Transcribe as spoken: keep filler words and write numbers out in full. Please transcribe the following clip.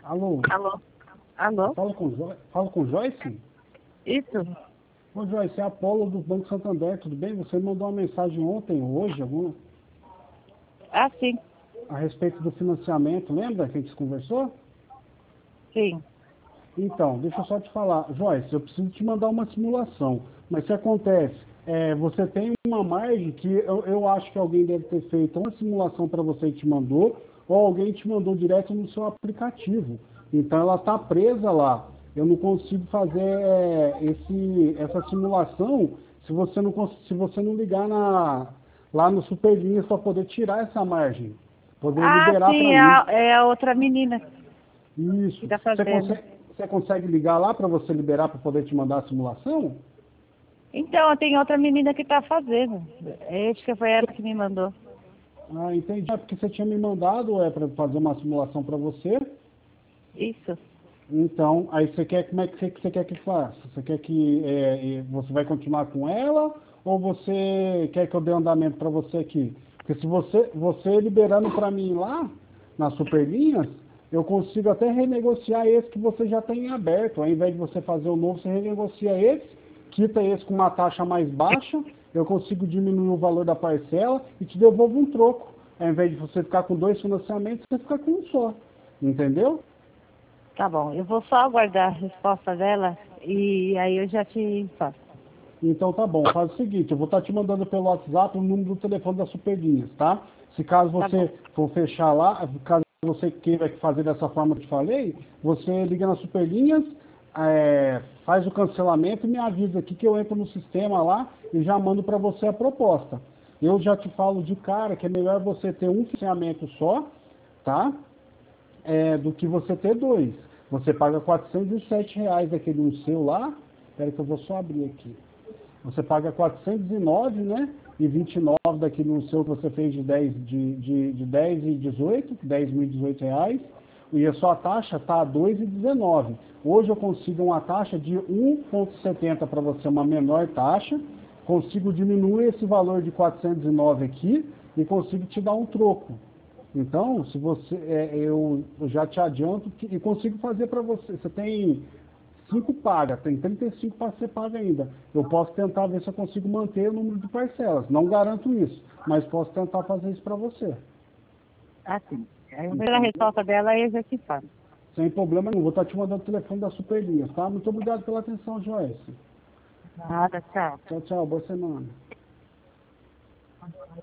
Alô? Alô? Alô? Fala com, jo... Fala com Joyce? Isso? Ô Joyce, é a Apolo do Banco Santander, tudo bem? Você me mandou uma mensagem ontem ou hoje, alguma, Ah, sim. a respeito do financiamento, lembra que a gente conversou? Sim. Então, deixa eu só te falar, Joyce, eu preciso te mandar uma simulação, mas o que acontece? É, você tem uma margem que eu, eu acho que alguém deve ter feito uma simulação para você e te mandou, ou alguém te mandou direto no seu aplicativo. Então ela está presa lá. Eu não consigo fazer é, esse, essa simulação se você não, cons- se você não ligar na, lá no Superlinhas para poder tirar essa margem, poder Ah, liberar sim, para é mim. a, é a outra menina que Isso. tá Você fazendo. consegue, você consegue ligar lá para você liberar para poder te mandar a simulação? Então, tem outra menina que tá fazendo. É, acho que foi ela que me mandou. Ah, entendi. É porque você tinha me mandado é, para fazer uma simulação para você. Isso. Então, aí você quer, como é que você, que você quer que faça? Você quer que é, é, você vai continuar com ela ou você quer que eu dê andamento para você aqui? Porque se você, você liberando para mim lá, nas superlinhas, eu consigo até renegociar esse que você já tem aberto. Ao invés de você fazer o novo, você renegocia esse, quita esse com uma taxa mais baixa, eu consigo diminuir o valor da parcela e te devolvo um troco. Ao invés de você ficar com dois financiamentos, você fica com um só. Entendeu? Tá bom, eu vou só aguardar a resposta dela e aí eu já te faço. Então tá bom, faz o seguinte, eu vou estar te mandando pelo WhatsApp o número do telefone das Superlinhas, tá? Se caso Tá bom. você for fechar lá, caso você queira fazer dessa forma que eu te falei, você liga nas Superlinhas, é, faz o cancelamento e me avisa aqui que eu entro no sistema lá e já mando para você a proposta. Eu já te falo de cara que é melhor você ter um financiamento só, tá? É, do que você ter dois. Você paga quatrocentos e sete reais daquele no seu lá, espera que eu vou só abrir aqui. Você paga quatrocentos e nove, né? E vinte e nove daqui no seu que você fez de dez, de, de, de dez e dezoito, dez mil e dezoito reais. E a sua taxa está a dois e dezenove. Hoje eu consigo uma taxa de um vírgula setenta para você, uma menor taxa. Consigo diminuir esse valor de quatrocentos e nove aqui e consigo te dar um troco. Então, se você, é, eu, eu já te adianto que, e consigo fazer para você. Você tem cinco paga, tem trinta e cinco para ser paga ainda. Eu posso tentar ver se eu consigo manter o número de parcelas. Não garanto isso, mas posso tentar fazer isso para você. Ah, sim. Aí eu vejo a Entendeu? resposta dela e eu já te falo. Sem problema nenhum. Vou estar te mandando o telefone da Superlinhas, tá? Muito obrigado pela atenção, Joyce. Nada, tchau. Tchau, tchau. Boa semana.